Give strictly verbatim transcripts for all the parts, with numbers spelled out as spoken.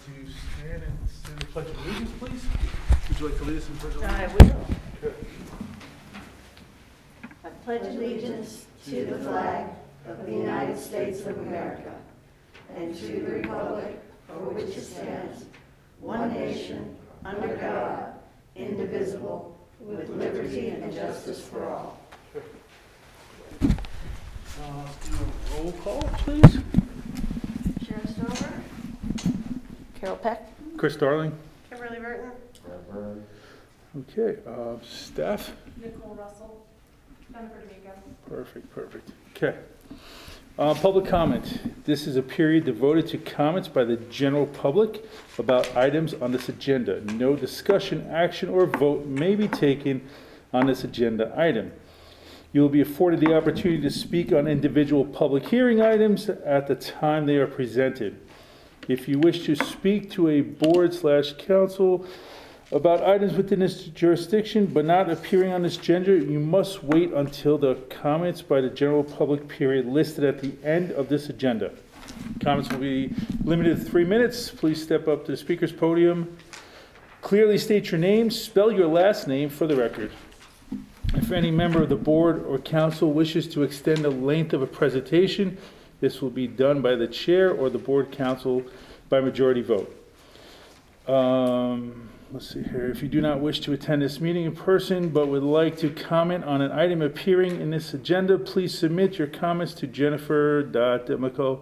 to stand and stand the pledge of allegiance, please. Would you like to lead us in pledge of I allegiance? will. Okay. I pledge allegiance to the flag of the United States of America and to the republic for which it stands, one nation, under God, indivisible, with liberty and justice for all. Uh, let's do a roll call, please. Sharon Stover, Carol Peck? Chris Darling. Kimberly Burton, Okay, uh, staff. Nicole Russell, Jennifer D'Amico. Perfect, perfect. Okay. Uh, public comment. This is a period devoted to comments by the general public about items on this agenda. No discussion, action, or vote may be taken on this agenda item. You will be afforded the opportunity to speak on individual public hearing items at the time they are presented. If you wish to speak to a board slash council about items within this jurisdiction but not appearing on this agenda, you must wait until the comments by the general public period listed at the end of this agenda. Comments will be limited to three minutes. Please step up to the speaker's podium. Clearly state your name, spell your last name for the record. If any member of the board or council wishes to extend the length of a presentation, this will be done by the chair or the board council by majority vote. Um, let's see here. If you do not wish to attend this meeting in person but would like to comment on an item appearing in this agenda, please submit your comments to jennifer dot d'amico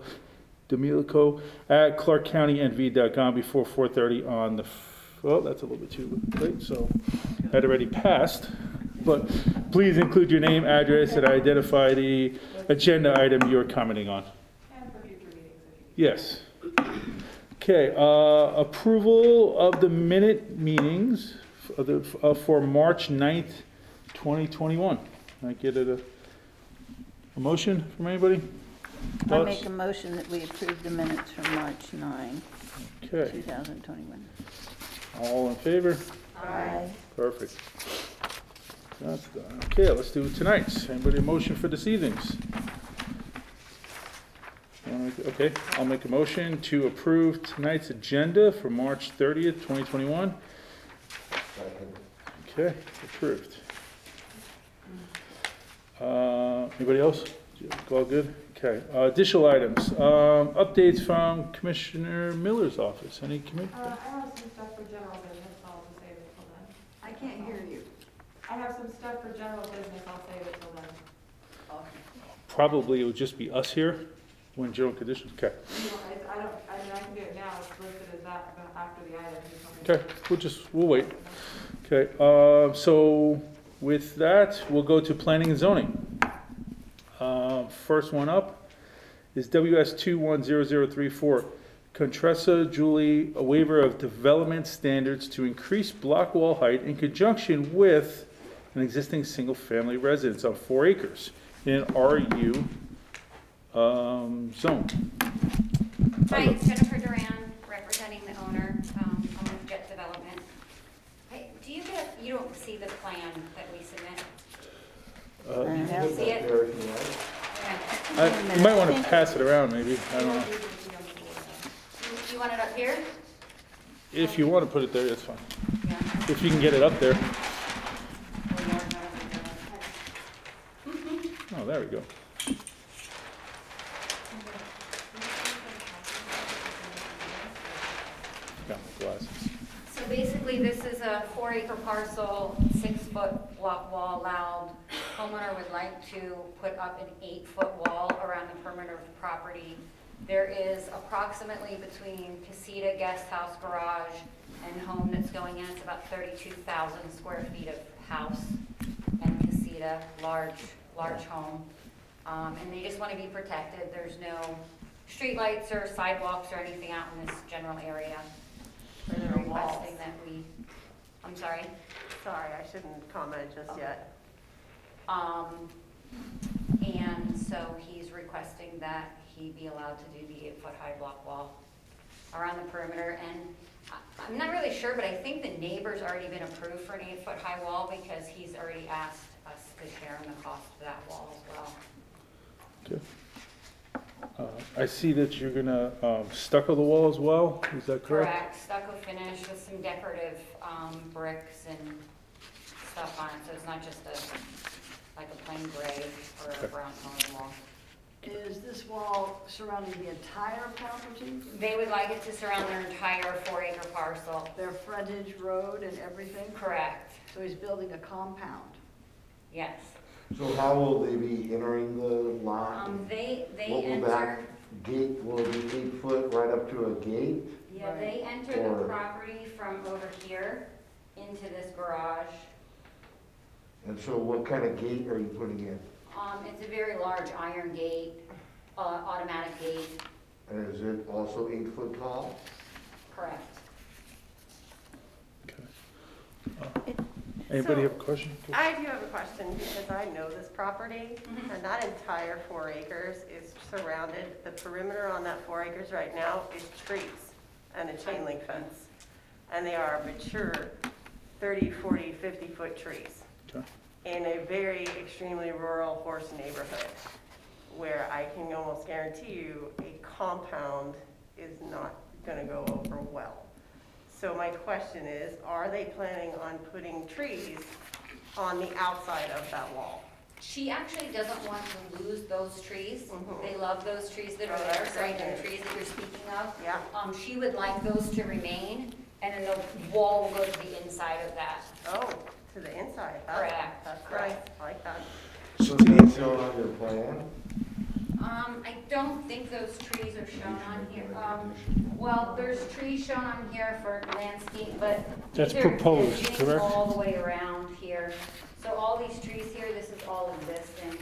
at clark county n v dot com before four thirty on the, well, that's a little bit too late, so that already passed. But please include your name, address, and identify the agenda item you're commenting on. And for future meetings if you Yes. Okay, uh, approval of the minute meetings for, the, uh, for March ninth, twenty twenty-one. Can I get a, a motion from anybody? I Thoughts? make a motion that we approve the minutes from March ninth, Okay, two thousand twenty-one. all in favor? Aye. Perfect. That's done. Okay, let's do tonight's. Anybody a motion for this evening's? Uh, Okay, I'll make a motion to approve tonight's agenda for March thirtieth, twenty twenty-one. Okay, approved. Uh, Anybody else? All good? Okay, uh, additional items. Um, Updates from Commissioner Miller's office. Any commi- Uh, I have some stuff for general business, I'll just save it till then. I can't hear you. I have some stuff for general business, I'll save it till then. Probably it would just be us here when general conditions, okay. You know, I, I don't, I mean, I can do it now, it's listed as that, but after the item. you tell me. Okay, we'll just, we'll wait. Okay, uh, so with that, we'll go to planning and zoning. Uh, First one up is W S two one zero zero three four. Contressa Julie, a waiver of development standards to increase block wall height in conjunction with an existing single-family residence on four acres in an R U um, zone. Hi, it's Jennifer Duran, representing the owner, um, of Jet Development. Hey, do you get, you don't see the plan that we submit? Uh, I have- See it? Okay. I- You might want to pass it around, maybe, I don't know. You- You want it up here? If you want to put it there, that's fine. Yeah. If you can get it up there. Oh, there we go. Got my glasses. So basically, this is a four acre parcel, six foot block wall allowed. Homeowner would like to put up an eight foot wall around the perimeter of the property. There is approximately between casita, guest house, garage, and home that's going in, it's about thirty-two thousand square feet of house and casita, large, large home. Um, and they just want to be protected. There's no streetlights or sidewalks or anything out in this general area. So they're No walls. requesting that we, I'm sorry, Sorry, I shouldn't comment just yet. um, and so he's requesting that he be allowed to do the eight foot high block wall around the perimeter. And I- I'm not really sure, but I think the neighbor's already been approved for an eight foot high wall because he's already asked us to share in the cost of that wall as well. Okay. Uh, I see that you're gonna um, stucco the wall as well, is that correct? Correct, stucco finish with some decorative um, bricks and stuff on it, so it's not just a, like a plain gray or a Okay. brown colored wall. Is this wall surrounding the entire property, They would like it to surround their entire four acre parcel. their frontage, road, and everything? Correct, So he's building a compound. yes. So how will they be entering the lot? Um, they, they What will enter, that gate, will it be eight foot right up to a gate? yeah, they enter the Or- property from over here into this garage. And so what kind of gate are you putting in? Um, it's a very large iron gate, uh, automatic gate, And is it also eight foot tall? correct. Okay. Uh, Anybody So- have a question? I do have a question because I know this property Mhm. and that entire four acres is surrounded, the perimeter on that four acres right now is trees and a chain link fence. And they are mature thirty, forty, fifty foot trees Okay. in a very extremely rural horse neighborhood where I can almost guarantee you a compound is not gonna go over well. So my question is, are they planning on putting trees on the outside of that wall? She actually doesn't want to lose those trees. Mhm. They love those trees that are Oh, there, that's right, great. the trees that you're speaking of. Yeah, Um, she would like those to remain, and then the wall will go to the inside of that. oh, to the inside. That's- Correct, That's nice, correct. I like that. So that's shown on your plan? Um, I don't think those trees are shown on here. Um, well, there's trees shown on here for landscape, but That's these are proposed, existing correct? all the way around here. So all these trees here, this is all existing.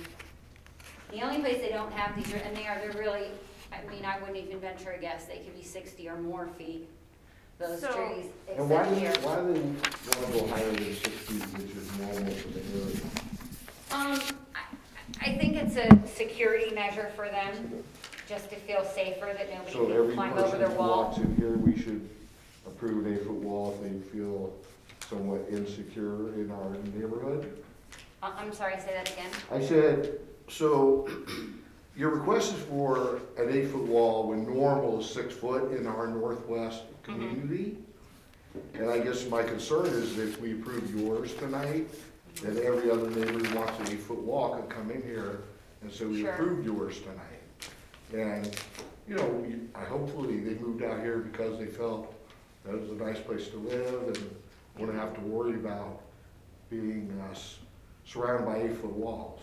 The only place they don't have these, are and they are, they're really, I mean, I wouldn't even venture a guess, they could be sixty or more feet, those So- trees, And why except do, here. why do they want to go higher than sixty, which is normal for the area? Um, I, I think it's a security measure for them, just to feel safer that nobody So can every climb over person their who wall. walks in here, we should approve an eight-foot wall if they feel somewhat insecure in our neighborhood? Uh, I'm sorry, say that again? I said, so your request is for an eight-foot wall when normal is six foot in our northwest community. And I guess my concern is if we approve yours tonight, then every other neighbor who wants an eight-foot wall can come in here and say, we Sure. approved yours tonight. And, you know, we- I hopefully they moved out here because they felt that it was a nice place to live and wouldn't have to worry about being uh, s- surrounded by eight-foot walls.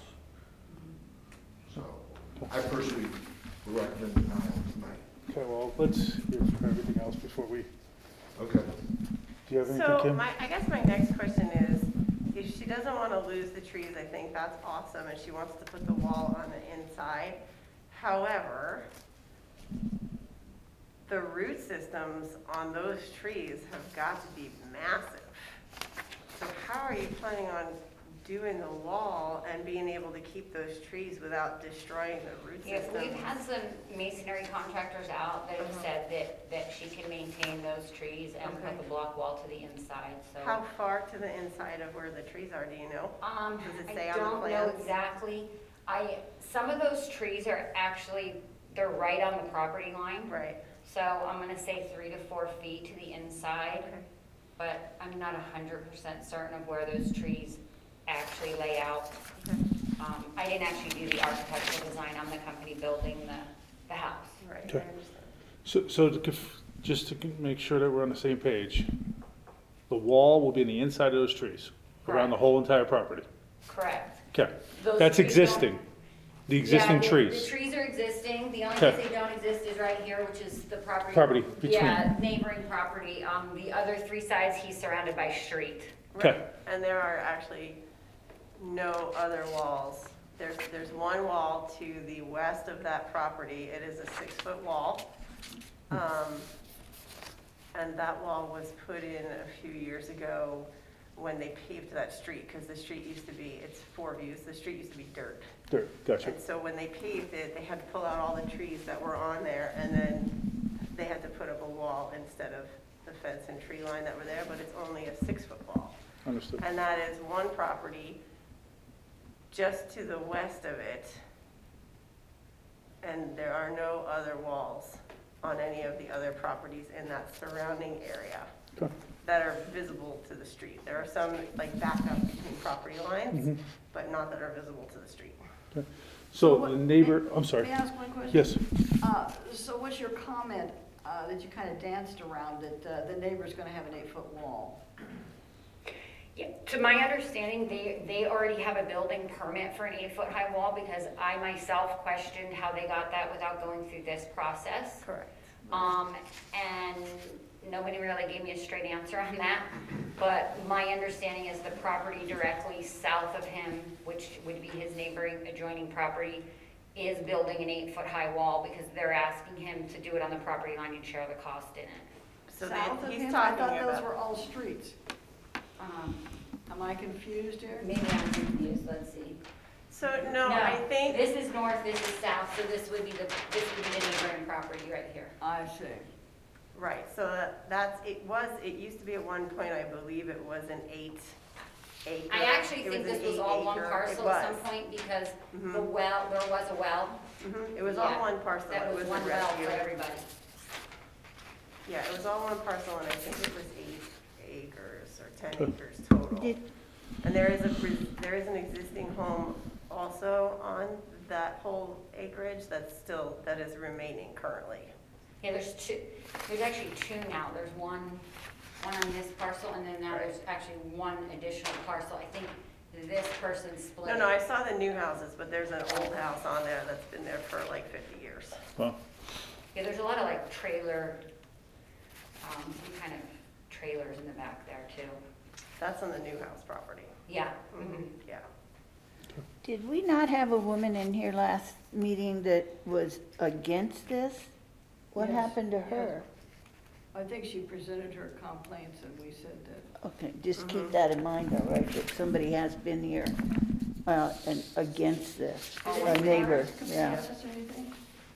So I personally would recommend denial tonight. Okay, well, let's hear for everything else before we, Okay. do you have anything, So Kim? my, I guess my next question is, if she doesn't want to lose the trees, I think that's awesome, and she wants to put the wall on the inside. However, the root systems on those trees have got to be massive. So how are you planning on doing the wall and being able to keep those trees without destroying the root Yeah, systems? we've had some masonry contractors out that have Uh-huh. said that, that she can maintain those trees and Okay. put the block wall to the inside, so. How far to the inside of where the trees are, do you know? Um, Does it I say on the don't know plans? exactly. I, some of those trees are actually, they're right on the property line. Right. So I'm gonna say three to four feet to the inside, Okay. but I'm not a hundred percent certain of where those trees actually lay out. Okay. Um, I didn't actually do the architectural design, I'm the company building the, the house. Right, I Okay. understand. So, so to conf- just to con- make sure that we're on the same page, the wall will be in the inside of those trees, around the Correct. whole entire property? Correct. Okay, Those that's trees don't- existing, the existing Yeah, the- trees. The trees are existing, the only Okay. place they don't exist is right here, which is the property. Property between. Yeah, neighboring property. Um, the other three sides, he's surrounded by street. Okay. Right. And there are actually no other walls. There's, there's one wall to the west of that property. It is a six-foot wall. Um, And that wall was put in a few years ago when they paved that street, because the street used to be, it's four views, the street used to be dirt. There, gotcha. And so when they paved it, they had to pull out all the trees that were on there, and then they had to put up a wall instead of the fence and tree line that were there, but it's only a six-foot wall. Understood. And that is one property just to the west of it. And there are no other walls on any of the other properties in that surrounding area Okay. that are visible to the street. There are some like back up between property lines, Mhm. but not that are visible to the street. So What- the neighbor, I'm May sorry. I ask one question? Yes. Uh, So what's your comment uh, that you kind of danced around, that uh, the neighbor's going to have an eight-foot wall? Yeah, to my understanding, they, they already have a building permit for an eight-foot-high wall, because I myself questioned how they got that without going through this process. Correct. Um, and nobody really gave me a straight answer on that. But my understanding is the property directly south of him, which would be his neighboring adjoining property, is building an eight-foot-high wall, because they're asking him to do it on the property line and share the cost in it. So South they, of he's him? I talking thought those about, were all streets. Um, Am I confused here? maybe I'm confused, let's see. so no, I think, This is north, this is south, so this would be the, this would be the neighboring property right here. I see. right, so that- that's, it was, it used to be at one point, I believe it was an eight acre. I actually it think an this was eight all one acre- it parcel at some was. point, because Mhm. the well, there was a well. Mhm, It was all Yeah, one parcel, That it was was a one well rescue. for everybody. Yeah, it was all one parcel, and I think it was eight acres or ten acres total. And there is a, pre- there is an existing home also on that whole acreage that's still, that is remaining currently. Yeah, there's two, there's actually two now. There's one, one on this parcel, and then now there's actually one additional parcel. I think this person split. No, no, I saw the new houses, but there's an old house on there that's been there for like fifty years. Well, Yeah, there's a lot of like trailer, um, some kind of trailers in the back there too. That's on the new house property. Yeah. Mhm, Yeah. Did we not have a woman in here last meeting that was against this? What Yes, happened to yes. her? I think she presented her complaints, and we said that. Okay, just Mhm. keep that in mind, all right, that somebody has been here, uh, and against this, a neighbor, yeah. Yes or anything?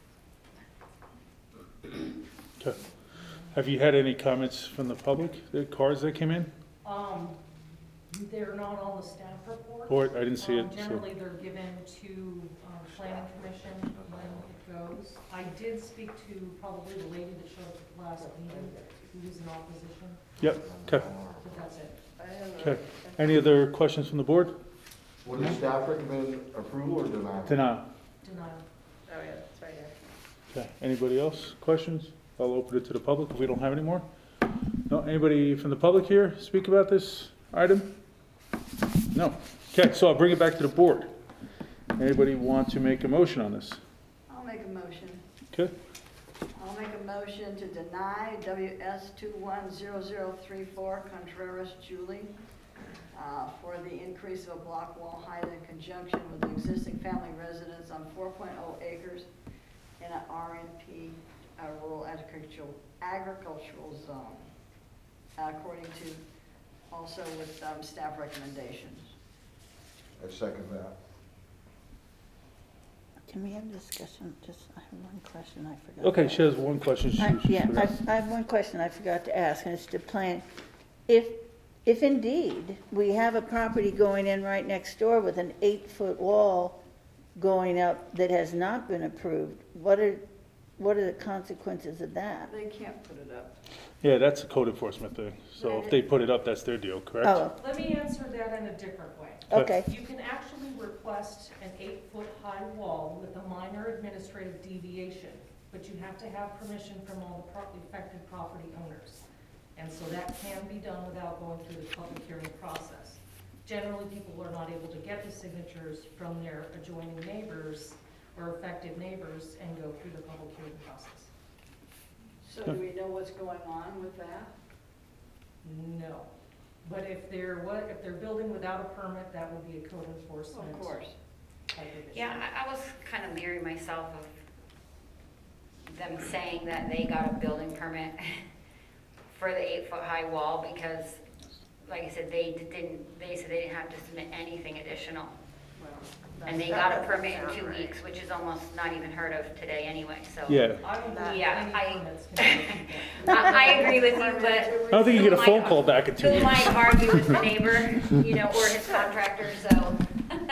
okay. Have you had any comments from the public, the cards that came in? Um, they're not on the staff report. Or, I didn't see it, Um, so. Generally, they're given to, um, planning commission when it goes. I did speak to probably the lady that showed up at the last meeting, who was in opposition. Yep, okay, But that's it. I don't know. okay. Any other questions from the board? Would the staff recommend approval or denial? Denial. Denial. Oh, yeah, it's right here. Okay, anybody else? Questions? I'll open it to the public if we don't have any more. No, anybody from the public here speak about this item? No. Okay, so I'll bring it back to the board. Anybody want to make a motion on this? I'll make a motion. Okay, I'll make a motion to deny W S two one zero zero three four Contreras Julie uh, for the increase of a block wall height in conjunction with the existing family residence on four point oh acres in an R N P, uh rural agricultural, agricultural zone, according to, also with um, staff recommendations. I second that. Can we have a discussion? Just, I have one question I forgot. okay, to she has one question. she- I- she Yeah, forgot. I, I have one question I forgot to ask, and it's to plan, if, if indeed we have a property going in right next door with an eight-foot wall going up that has not been approved, what are, what are the consequences of that? They can't put it up. Yeah, that's a code enforcement thing. So if they put it up, that's their deal, correct? Oh, Let me answer that in a different way. okay, You can actually request an eight-foot-high wall with a minor administrative deviation, but you have to have permission from all the pro- affected property owners. And so that can be done without going through the public hearing process. Generally, people are not able to get the signatures from their adjoining neighbors or affected neighbors and go through the public hearing process. So do we know what's going on with that? No. But if they're, what, if they're building without a permit, that would be a code enforcement. Of course. type of issue. Yeah, I, I was kind of leery myself of them saying that they got a building permit for the eight-foot-high wall, because, like I said, they didn't, they said they didn't have to submit anything additional. Well, And they That got a doesn't permit in sound two right. weeks, which is almost not even heard of today anyway, so. Yeah, I don't believe Yeah, any I- permits can be issued. I, I agree with you, but I don't think you get a phone call back in two who weeks. might argue with the neighbor, you know, or his contractor, so.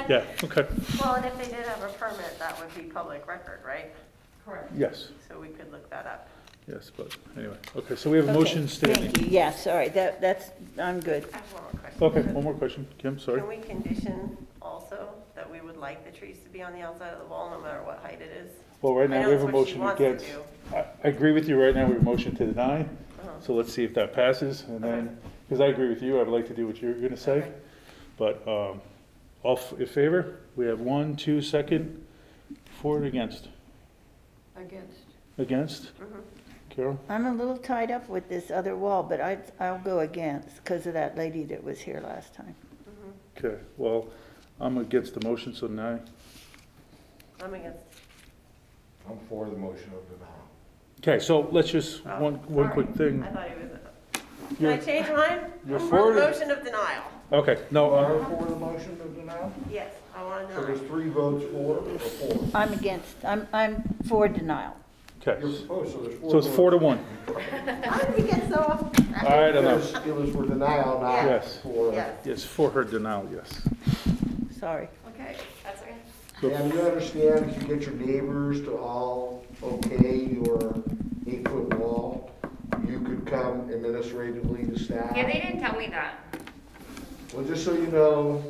Yeah, okay, Well, and if they did have a permit, that would be public record, right? Correct. yes, So we could look that up. yes, but anyway, okay, so we have a Okay, motion standing. Thank you, yes, all right, that, that's, I'm good. I have one more question. Okay, one more question, Kim, sorry. Can we condition also that we would like the trees to be on the outside of the wall, no matter what height it is? Well, right I now, know we have a that's what she motion wants to against. do. I, I agree with you, right now, we have a motion to deny, Uh-huh. so let's see if that passes, and then, because I agree with you, I'd like to do what you're gonna say. Okay. But, um, all f- in favor? We have one, two, second, for and against. Against. Against? Mhm. Carol? I'm a little tied up with this other wall, but I, I'll go against, because of that lady that was here last time. Mhm. Okay, well, I'm against the motion, so now, I'm against. I'm for the motion of denial. okay, so let's just, Oh, one, one sorry. quick thing. I thought he was, can You're- I change mine? you're I'm for for the it? motion of denial. Okay, no, uh, Are for the motion of denial? Yes, I want to So deny. there's three votes for or for? I'm against, I'm, I'm for denial. okay, You're supposed, so there's four. so it's four to one. How did we get so off? I don't It know. was, it was for denial, not Yes. for. Yes, Yes, for her denial, yes. Sorry. okay, that's okay. So- And you understand, if you get your neighbors to all okay your eight-foot wall, you could come administratively to staff. Yeah, they didn't tell me that. Well, just so you know,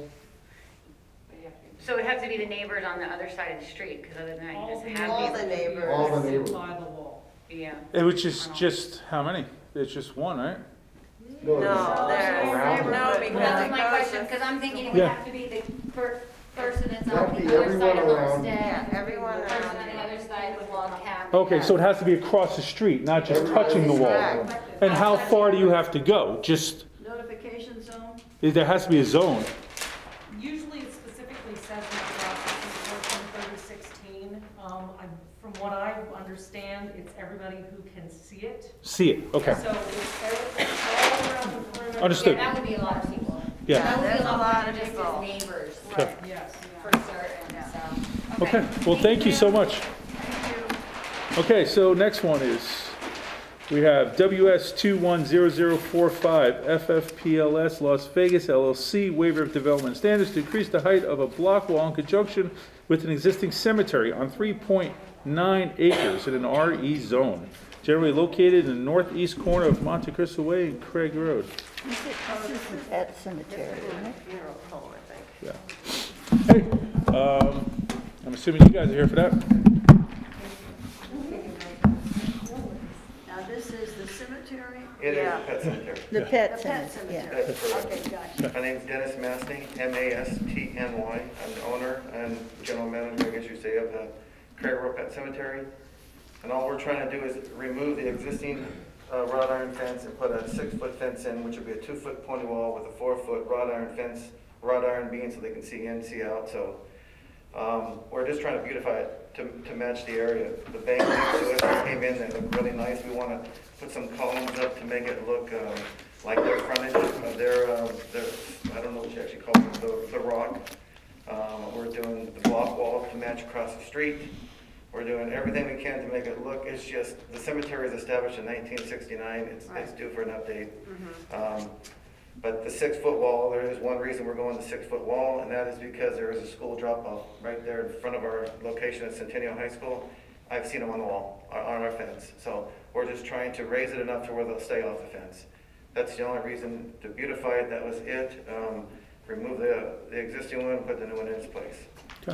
So it has to be the neighbors on the other side of the street, because other than that, you All just the have All these. the neighbors. All the sit neighbors. By the wall. Yeah. It was just, just, how many? It's just one, right? no, No, there's, around- no, because That's it my goes question, with- because I'm thinking it would Yeah. have to be the per- person that's That'd on be the other everyone side of around. Homestead. Yeah, everyone The person around on the you. other side of Log Cabin. Okay, so it has to be across the street, not just Everybody touching the wall. Correct. And how far do you have to go? Just, Notification zone? there has to be a zone. Usually it specifically says in the processing fourteen thirty sixteen. Um, I, from what I understand, it's everybody who can see it. See it, okay, So it's every- all around the perimeter. Understood. Yeah, that would be a lot of people. yeah. That would There's be a a lot lot more of than just people. his neighbors, Okay. Yes. for certain, so. Okay, well, thank you so much. Okay, so next one is, we have W S two one zero zero four five, F F P L S Las Vegas L L C, waiver of development standards to increase the height of a block wall in conjunction with an existing cemetery on three point nine acres in an R E zone, generally located in the northeast corner of Monte Cristo Way and Craig Road. This is, this is the pet cemetery, isn't it? Funeral home, I think. Yeah. Hey, um, I'm assuming you guys are here for that? Now, this is the cemetery? It is Yeah. a pet cemetery. The Yeah. pet The pet cemetery, yeah. cemetery. That's correct. Okay, gotcha. My name's Dennis Mastny, M A S T N Y. I'm the owner and general manager, I guess you say, of the Craig Road Pet Cemetery. And all we're trying to do is remove the existing uh, wrought iron fence and put a six-foot fence in, which would be a two-foot pony wall with a four-foot wrought iron fence, wrought iron beam so they can see in, see out. So um, we're just trying to beautify it to, to match the area. The bank next to it came in, they look really nice. We want to put some columns up to make it look um, like their frontage of their, um, their, I don't know what you actually call it, the, the rock. Um, we're doing the block wall to match across the street. We're doing everything we can to make it look, it's just, the cemetery was established in nineteen sixty-nine, it's, it's due for an update. Um, But the six-foot wall, there is one reason we're going the six-foot wall, and that is because there is a school drop-off right there in front of our location at Centennial High School. I've seen them on the wall, on on our fence. So we're just trying to raise it enough to where they'll stay off the fence. That's the only reason to beautify it, that was it. Um, Remove the, the existing one, put the new one in its place. Okay.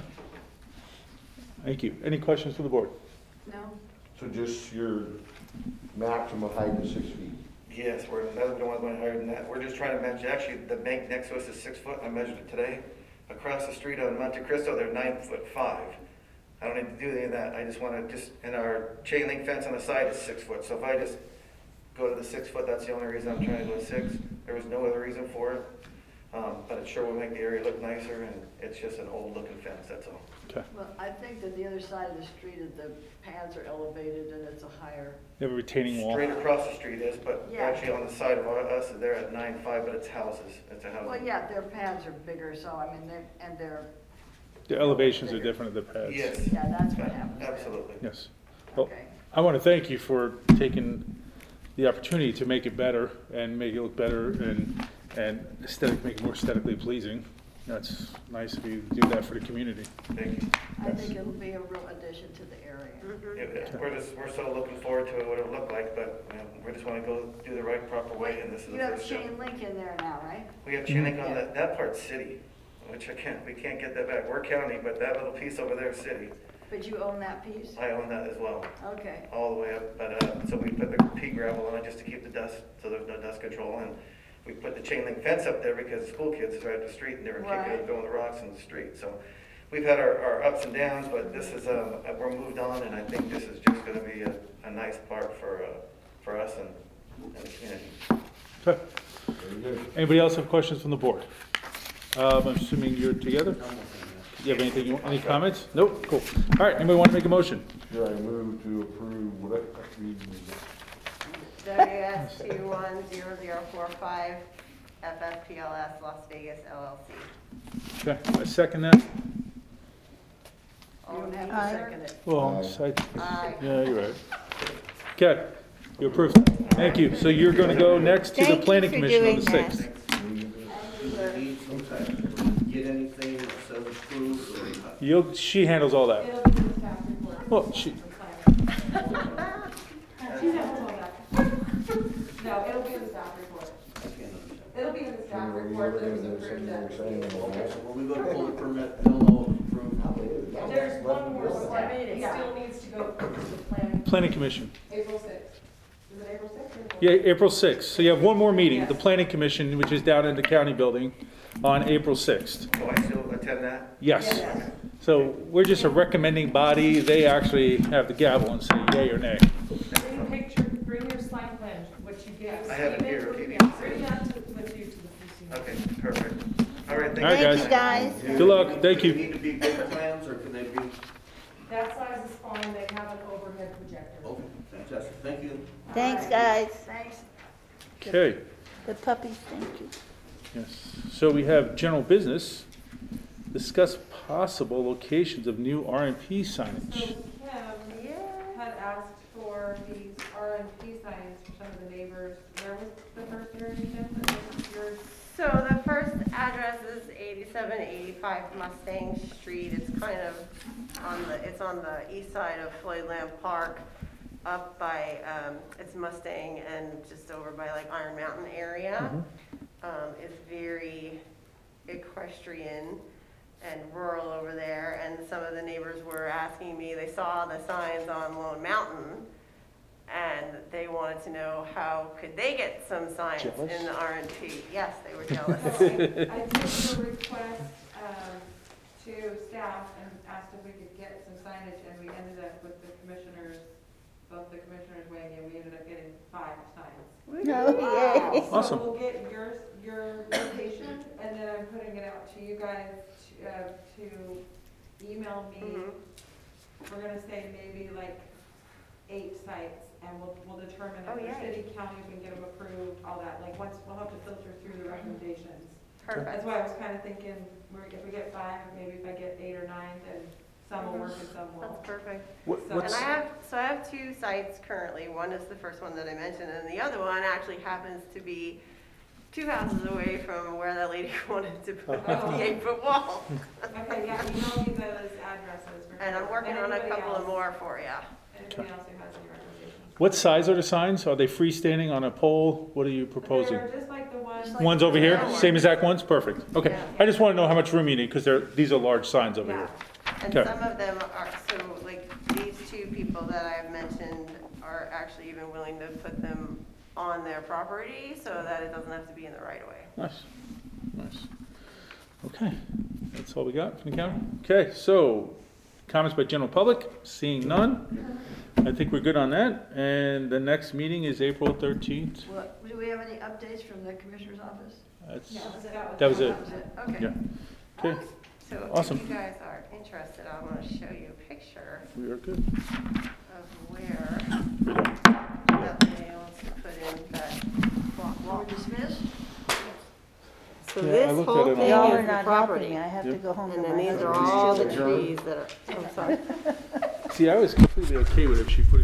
Thank you. Any questions for the board? No? so just your maximum height is six feet. Yes, we're, another one going higher than that. We're just trying to measure, actually, the bank next to us is six foot, I measured it today. Across the street on Monte Cristo, they're nine foot five. I don't need to do any of that, I just wanna just, and our chain link fence on the side is six foot, so if I just go to the six foot, that's the only reason I'm trying to go to six. There was no other reason for it, um, but it sure will make the area look nicer, and it's just an old looking fence, that's all. Okay. Well, I think that the other side of the street, is the pads are elevated and it's a higher, You have a retaining wall? Straight across the street is, but Yeah. actually on the side of our- us, they're at nine five, but it's houses, it's a house. well, yeah, their pads are bigger, so I mean, they're, and they're, The elevations are different at the pads. Yes. yeah, that's what happens. there. Absolutely. Yes. Well, Okay. I want to thank you for taking the opportunity to make it better and make it look better and, and aesthetic, make it more aesthetically pleasing. That's nice of you to do that for the community. Thank you. I think it'll be a real addition to the area. Mhm. It- it- We're just, we're so looking forward to what it'll look like, but you know, we just want to go do the right proper way, and this is the You have first step. chain link in there now, right? We have chain link on that, that part's city, which I can't, we can't get that back. We're county, but that little piece over there is city. But you own that piece? I own that as well, Okay. all the way up. But, uh, so we put the pea gravel on it just to keep the dust, so there's no dust control. And we put the chain link fence up there because the school kids is right up the street and they were kicking Right. and throwing the rocks in the street. So we've had our, our ups and downs, but this is, um, we're moved on, and I think this is just gonna be a, a nice part for, uh, for us and, and the community. Okay. Very good. Anybody else have questions from the board? Um, I'm assuming you're together? Do you have anything, you want- any comments? Nope, cool. All right, anybody want to make a motion? Yeah, I move to approve whatever, we- W S two one zero zero four five F F P L S Las Vegas L L C. Okay, I second that. You All don't in have to favor? second it. Well, I- Aye. yeah, you're right. Okay, you approved. Thank you. So you're going to go next to the Thank you planning for commission on doing the that. sixth. Need some time, get anything that says approved or not. You'll, she handles all that. It'll be in the staff report. Well, she, The plan. She handles all that. No, it'll be in the staff report. I can't understand. It'll be in the staff report that was approved at. So when we go to pull the permit, they'll know it's approved. There's one more Well, step, I mean, it yeah. still needs to go to the planning. planning commission. April sixth. Is it April sixth or April? Yeah, April sixth. So you have one more meeting, the planning commission, which is down in the county building on April sixth. So I still attend that? Yes. So we're just a recommending body. They actually have the gavel and say yay or nay. Bring picture, bring your site plan, what you get. I have it here, Bring Katie. Bring that to, with you to the P C. Okay, perfect. All right, thank you. All right, Thank guys. you, guys. Good luck. Thank Do they you. need to be big plans, or can they be? That size is fine, they have an overhead projector. Okay, fantastic, thank you. Thanks, guys. Thanks. Okay, The puppies, thank you. yes. So we have general business. Discuss possible locations of new R and P So signage. Kim Yeah. had asked for these R and P signs for some of the neighbors. Where was the first area again? That was yours? So the first address is eighty-seven eighty-five Mustang Street. It's kind of on the, it's on the east side of Floyd Lamb Park, up by, um, it's Mustang and just over by like Iron Mountain area. Mhm. Um, it's very equestrian and rural over there, and some of the neighbors were asking me, they saw the signs on Lone Mountain, and they wanted to know how could they get some signs Jealous? in the R and P. Yes, they were jealous. I did a request um, to staff and asked if we could get some signage, and we ended up with the commissioners, both the commissioners weighing in, we ended up getting five signs. No, yay. Awesome. So we'll get your, your location, and then I'm putting it out to you guys to, uh, to email me. Mhm. We're gonna say maybe like eight sites, and we'll, we'll determine Oh, if the yay. city, county, we can get them approved, all that, like, once, we'll have to filter through the recommendations. Perfect. That's why I was kinda thinking, we're, if we get five, maybe if I get eight or nine, then some will work and some That's won't. perfect. What, So- And what's, I have, so I have two sites currently. One is the first one that I mentioned, and the other one actually happens to be two houses away from where that lady wanted to put up the eight-foot wall. Okay, yeah, email me those addresses. for And I'm sure. working on a anybody couple of else- more for you. Anybody else who has any recommendations? what size are the signs? Are they freestanding on a pole? What are you proposing? They're just like the ones. like Ones over here? Yeah. Same exact ones? Perfect. Okay. Yeah. I just want to know how much room you need because they're, these are large signs over Yeah. here. And Okay. some of them are, so like these two people that I've mentioned are actually even willing to put them on their property so that it doesn't have to be in the right of way. Nice, nice. Okay, that's all we got from the county? Okay, so comments by general public, seeing none. I think we're good on that. And the next meeting is April thirteenth. What, do we have any updates from the commissioner's office? That's, Yeah, that was it. that was it. That was it, okay. Yeah. Okay, So Awesome. if you guys are interested, I want to show you a picture we are good. of where We're done. that lady wants to put in that block We're wall. dismissed? So Yeah, I this looked at whole it thing Y'all are is the not property. helping. I have to Yep. go home to And my then these are husband's all the children. trees that are, I'm sorry. See, I was completely okay with it if she put it